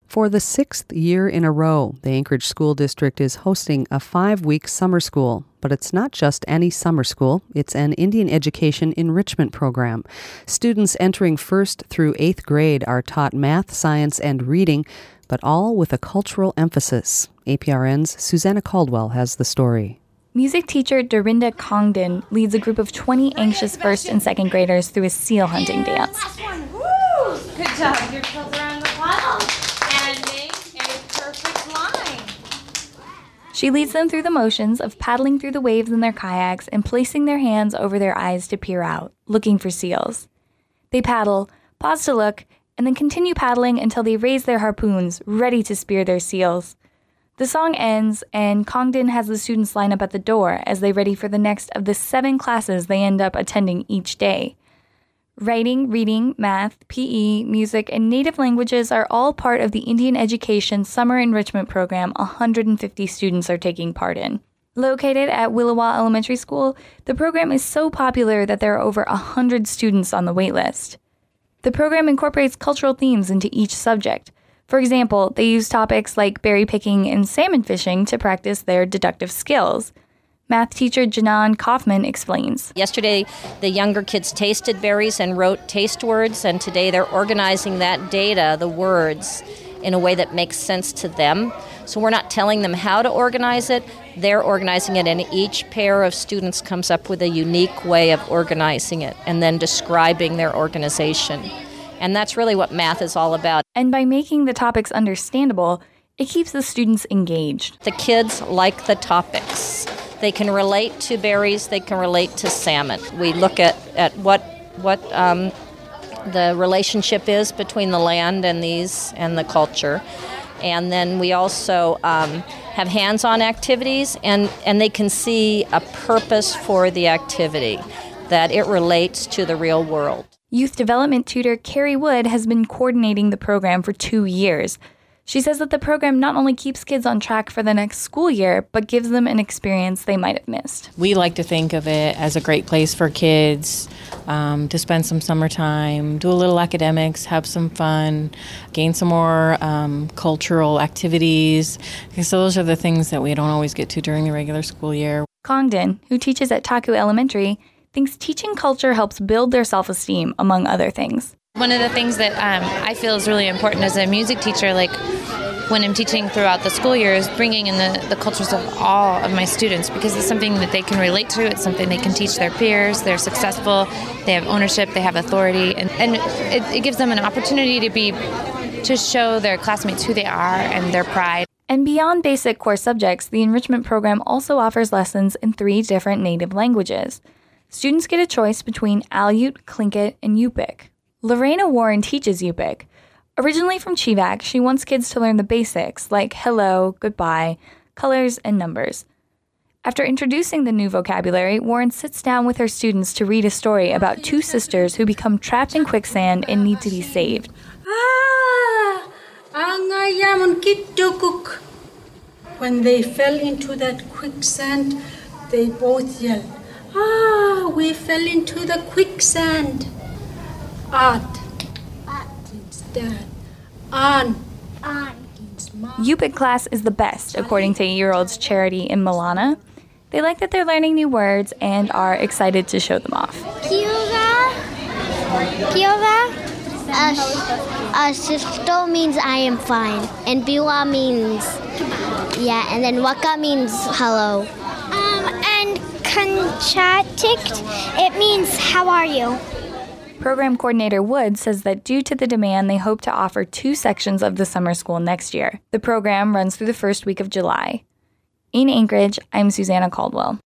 For the 6th year in a row, the Anchorage School District is hosting a 5-week summer school. But it's not just any summer school. It's an Indian education enrichment program. Students entering 1st through 8th grade are taught math, science, and reading, but all with a cultural emphasis. APRN's Susanna Caldwell has the story. Music teacher Dorinda Congdon leads a group of 20 anxious 1st and 2nd graders through a seal hunting dance. Good job. Your toes around the funnel. And make a perfect line. She leads them through the motions of paddling through the waves in their kayaks and placing their hands over their eyes to peer out, looking for seals. They paddle, pause to look, and then continue paddling until they raise their harpoons, ready to spear their seals. The song ends, and Congdon has the students line up at the door as they ready for the next of the 7 classes they end up attending each day. Writing, reading, math, PE, music, and native languages are all part of the Indian Education Summer Enrichment Program 150 students are taking part in. Located at Willowa Elementary School, the program is so popular that there are over 100 students on the waitlist. The program incorporates cultural themes into each subject. For example, they use topics like berry picking and salmon fishing to practice their deductive skills. Math teacher Janan Kaufman explains. Yesterday, the younger kids tasted berries and wrote taste words, and today they're organizing that data, the words, in a way that makes sense to them. So we're not telling them how to organize it, they're organizing it, and each pair of students comes up with a unique way of organizing it and then describing their organization. And that's really what math is all about. And by making the topics understandable, it keeps the students engaged. The kids like the topics. They can relate to berries, they can relate to salmon. We look at what the relationship is between the land and the culture. And then we also have hands-on activities, and they can see a purpose for the activity, that it relates to the real world. Youth development tutor Carrie Wood has been coordinating the program for 2 years. She says that the program not only keeps kids on track for the next school year, but gives them an experience they might have missed. We like to think of it as a great place for kids to spend some summertime, do a little academics, have some fun, gain some more cultural activities. So those are the things that we don't always get to during the regular school year. Congdon, who teaches at Taku Elementary, thinks teaching culture helps build their self-esteem, among other things. One of the things that I feel is really important as a music teacher, like when I'm teaching throughout the school year, is bringing in the cultures of all of my students, because it's something that they can relate to. It's something they can teach their peers. They're successful. They have ownership. They have authority. And it gives them an opportunity to show their classmates who they are and their pride. And beyond basic core subjects, the enrichment program also offers lessons in 3 different native languages. Students get a choice between Aleut, Tlingit, and Yupik. Lorena Warren teaches Yupik. Originally from Chivak, she wants kids to learn the basics like hello, goodbye, colors, and numbers. After introducing the new vocabulary, Warren sits down with her students to read a story about 2 sisters who become trapped in quicksand and need to be saved. When they fell into that quicksand, they both yelled, we fell into the quicksand. At means dad. An means mom. Yupik class is the best, according to 8-year-olds Charity and Milana. They like that they're learning new words and are excited to show them off. Kiova Shishto means I am fine. And Biwa means and then Waka means hello. And Kanchatikt, it means how are you? Program coordinator Wood says that due to the demand, they hope to offer 2 sections of the summer school next year. The program runs through the first week of July. In Anchorage, I'm Susanna Caldwell.